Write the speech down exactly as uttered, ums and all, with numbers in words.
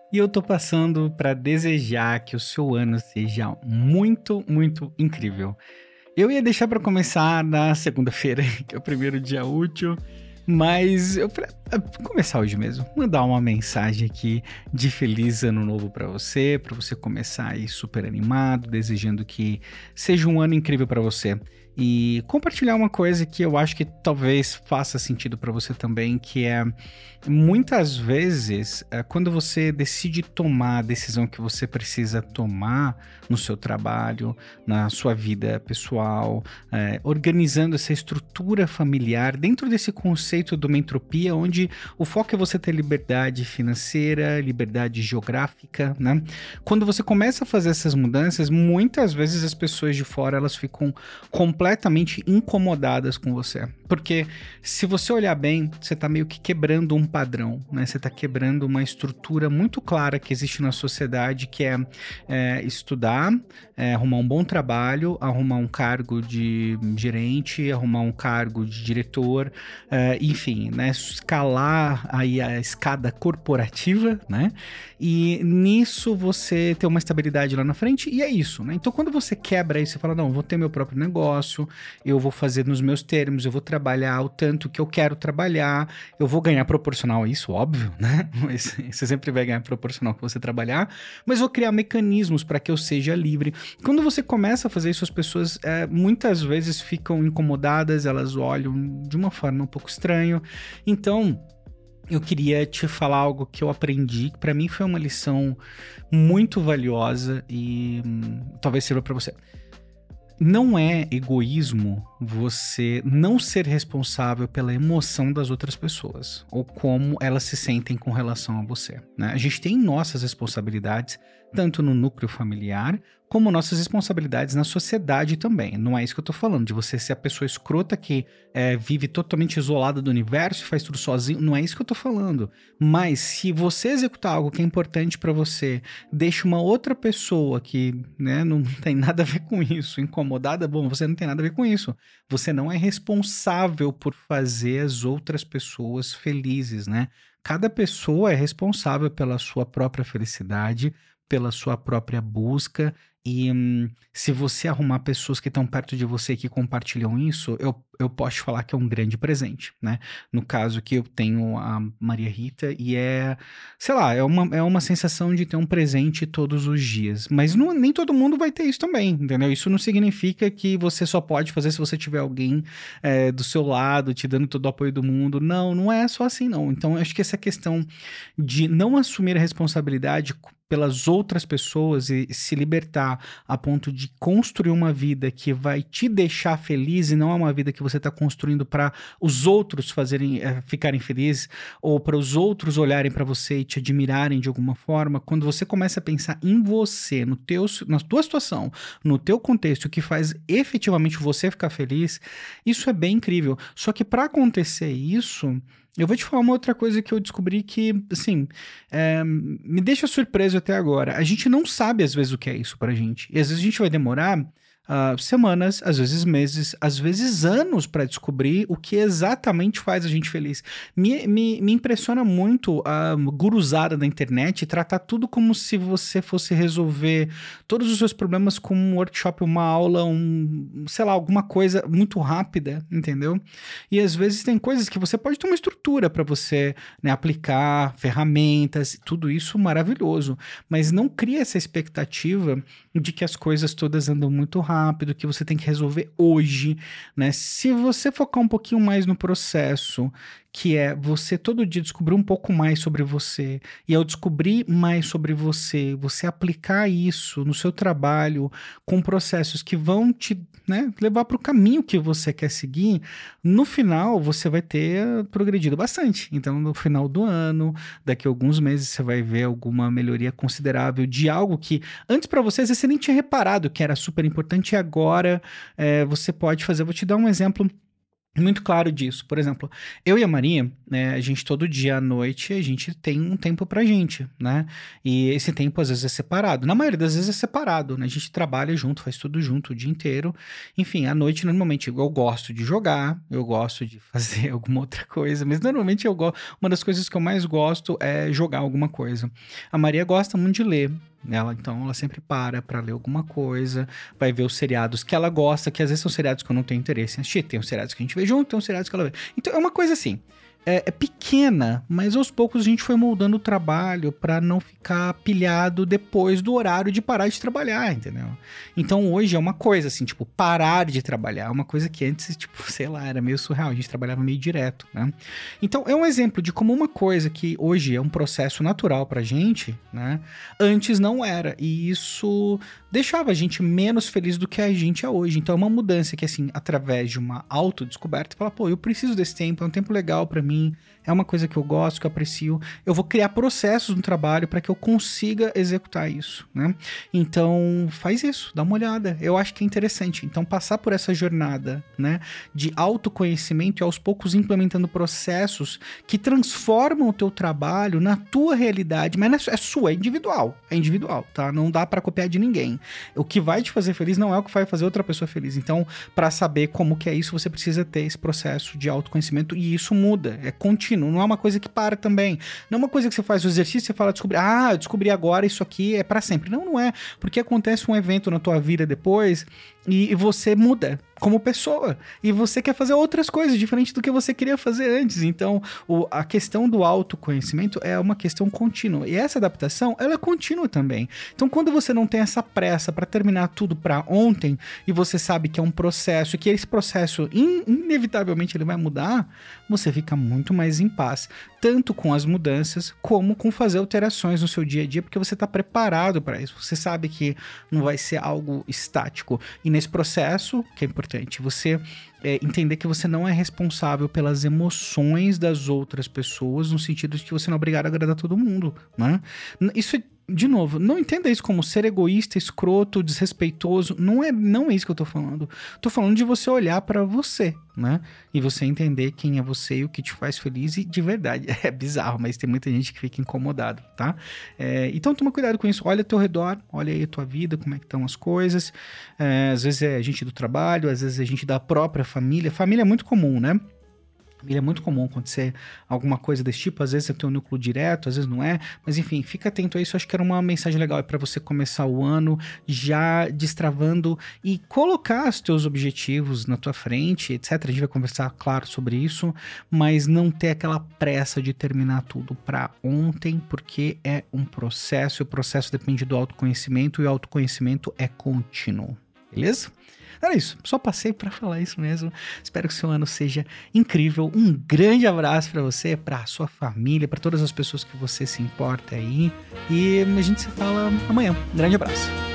E eu tô passando para desejar que o seu ano seja muito, muito incrível. Eu ia deixar para começar na segunda-feira, que é o primeiro dia útil, mas eu falei, ah, vou começar hoje mesmo. Mandar uma mensagem aqui de feliz ano novo para você, para você começar aí super animado, desejando que seja um ano incrível para você. E compartilhar uma coisa que eu acho que talvez faça sentido para você também, que é muitas vezes, eh, quando você decide tomar a decisão que você precisa tomar no seu trabalho, na sua vida pessoal, eh, organizando essa estrutura familiar dentro desse conceito de uma entropia, onde o foco é você ter liberdade financeira, liberdade geográfica, né? Quando você começa a fazer essas mudanças, muitas vezes as pessoas de fora elas ficam completamente incomodadas com você, porque se você olhar bem, você está meio que quebrando um padrão, né? Você está quebrando uma estrutura muito clara que existe na sociedade, que é, é estudar, é, arrumar um bom trabalho, arrumar um cargo de gerente, arrumar um cargo de diretor, é, enfim, né? Escalar aí a escada corporativa, né? E nisso você ter uma estabilidade lá na frente, e é isso, né? Então quando você quebra isso, você fala, não, eu vou ter meu próprio negócio, eu vou fazer nos meus termos, eu vou trabalhar o tanto que eu quero trabalhar, eu vou ganhar proporcional a isso, óbvio, né? Mas você sempre vai ganhar proporcional que você trabalhar, mas vou criar mecanismos para que eu seja livre. Quando você começa a fazer isso, as pessoas é, muitas vezes ficam incomodadas, elas olham de uma forma um pouco estranha. Então, eu queria te falar algo que eu aprendi, que para mim foi uma lição muito valiosa e hum, talvez sirva para você. Não é egoísmo você não ser responsável pela emoção das outras pessoas ou como elas se sentem com relação a você, né? A gente tem nossas responsabilidades, tanto no núcleo familiar, como nossas responsabilidades na sociedade também. Não é isso que eu tô falando, de você ser a pessoa escrota que é, vive totalmente isolada do universo e faz tudo sozinho. Não é isso que eu tô falando. Mas se você executar algo que é importante pra você, deixa uma outra pessoa que, né, não tem nada a ver com isso, incomodada, bom, você não tem nada a ver com isso. Você não é responsável por fazer as outras pessoas felizes, né? Cada pessoa é responsável pela sua própria felicidade, pela sua própria busca. E hum, se você arrumar pessoas que estão perto de você que compartilham isso, eu, eu posso te falar que é um grande presente, né? No caso que eu tenho a Maria Rita e é, sei lá, é uma, é uma sensação de ter um presente todos os dias. Mas não, nem todo mundo vai ter isso também, entendeu? Isso não significa que você só pode fazer se você tiver alguém é, do seu lado, te dando todo o apoio do mundo. Não, não é só assim, não. Então, eu acho que essa questão de não assumir a responsabilidade pelas outras pessoas e se libertar a ponto de construir uma vida que vai te deixar feliz e não é uma vida que você está construindo para os outros fazerem, é, ficarem felizes ou para os outros olharem para você e te admirarem de alguma forma. Quando você começa a pensar em você, no teu, na tua situação, no teu contexto, o que faz efetivamente você ficar feliz, isso é bem incrível. Só que para acontecer isso, eu vou te falar uma outra coisa que eu descobri que, assim, é, me deixa surpreso até agora. A gente não sabe, às vezes, o que é isso pra gente. E às vezes a gente vai demorar uh, semanas, às vezes meses, às vezes anos pra descobrir o que exatamente faz a gente feliz. Me, me, me impressiona muito a guruzada da internet tratar tudo como se você fosse resolver todos os seus problemas com um workshop, uma aula, um, sei lá, alguma coisa muito rápida, entendeu? E às vezes tem coisas que você pode ter uma estrutura para você, né, aplicar, ferramentas, tudo isso maravilhoso, mas não cria essa expectativa de que as coisas todas andam muito rápido, que você tem que resolver hoje, né? Se você focar um pouquinho mais no processo, que é você todo dia descobrir um pouco mais sobre você, e ao descobrir mais sobre você, você aplicar isso no seu trabalho com processos que vão te, né, levar para o caminho que você quer seguir, no final você vai ter progredido bastante. Então, no final do ano, daqui a alguns meses, você vai ver alguma melhoria considerável de algo que antes para você, às vezes, você nem tinha reparado que era super importante e agora é, você pode fazer. Eu vou te dar um exemplo muito claro disso. Por exemplo, eu e a Maria, né, a gente todo dia à noite, a gente tem um tempo pra gente, né? E esse tempo às vezes é separado. Na maioria das vezes é separado, né? A gente trabalha junto, faz tudo junto o dia inteiro. Enfim, à noite normalmente eu gosto de jogar, eu gosto de fazer alguma outra coisa, mas normalmente eu gosto, uma das coisas que eu mais gosto é jogar alguma coisa. A Maria gosta muito de ler. Ela, então ela sempre para pra ler alguma coisa, vai ver os seriados que ela gosta, que às vezes são seriados que eu não tenho interesse em assistir, tem os seriados que a gente vê junto, tem os seriados que ela vê. Então é uma coisa assim, é, é pequena, mas aos poucos a gente foi moldando o trabalho pra não ficar pilhado depois do horário de parar de trabalhar, entendeu? Então hoje é uma coisa assim, tipo, parar de trabalhar, é uma coisa que antes, tipo, sei lá, era meio surreal, a gente trabalhava meio direto, né? Então é um exemplo de como uma coisa que hoje é um processo natural pra gente, né? Antes não era, e isso deixava a gente menos feliz do que a gente é hoje. Então é uma mudança que, assim, através de uma autodescoberta, fala, pô, eu preciso desse tempo, é um tempo legal pra mim, é uma coisa que eu gosto, que eu aprecio, eu vou criar processos no trabalho para que eu consiga executar isso, né? Então faz isso, dá uma olhada, eu acho que é interessante. Então passar por essa jornada, né, de autoconhecimento e aos poucos implementando processos que transformam o teu trabalho na tua realidade, mas não é sua, é individual, é individual, tá? Não dá para copiar de ninguém. O que vai te fazer feliz não é o que vai fazer outra pessoa feliz. Então, para saber como que é isso, você precisa ter esse processo de autoconhecimento e isso muda, é contínuo, não é uma coisa que para também. Não é uma coisa que você faz o exercício e você fala, descobri, ah, eu descobri agora, isso aqui é para sempre. Não, não é, porque acontece um evento na tua vida depois e você muda como pessoa, e você quer fazer outras coisas diferente do que você queria fazer antes. Então, o, a questão do autoconhecimento é uma questão contínua, e essa adaptação, ela é contínua também. Então, quando você não tem essa pressa para terminar tudo para ontem, e você sabe que é um processo, e que esse processo, in, inevitavelmente, ele vai mudar, você fica muito mais em paz, tanto com as mudanças, como com fazer alterações no seu dia a dia, porque você está preparado para isso, você sabe que não vai ser algo estático, e nesse processo, que é importante, você é, entender que você não é responsável pelas emoções das outras pessoas, no sentido de que você não é obrigado a agradar todo mundo, né? Isso é, de novo, não entenda isso como ser egoísta, escroto, desrespeitoso, não é, não é isso que eu tô falando. Tô falando de você olhar pra você, né? E você entender quem é você e o que te faz feliz, e de verdade, é bizarro, mas tem muita gente que fica incomodado, tá? É, então toma cuidado com isso, olha ao teu redor, olha aí a tua vida, como é que estão as coisas, é, às vezes é gente do trabalho, às vezes é gente da própria família, família é muito comum, né? Família é muito comum acontecer alguma coisa desse tipo, às vezes é teu núcleo direto, às vezes não é, mas enfim, fica atento a isso, acho que era uma mensagem legal para você começar o ano já destravando e colocar os teus objetivos na tua frente, etcétera. A gente vai conversar, claro, sobre isso, mas não ter aquela pressa de terminar tudo para ontem, porque é um processo, e o processo depende do autoconhecimento, e o autoconhecimento é contínuo, beleza? Era isso, só passei para falar isso mesmo. Espero que o seu ano seja incrível. Um grande abraço para você, para sua família, para todas as pessoas que você se importa aí. E a gente se fala amanhã. Um grande abraço.